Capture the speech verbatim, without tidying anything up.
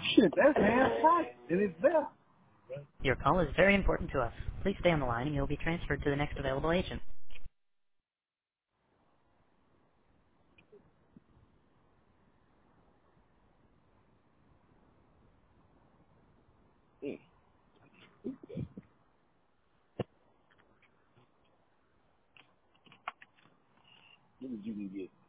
Shit, that's half price, and it's there. Your call is very important to us. Please stay on the line and you'll be transferred to the next available agent. Mm. What did you can get?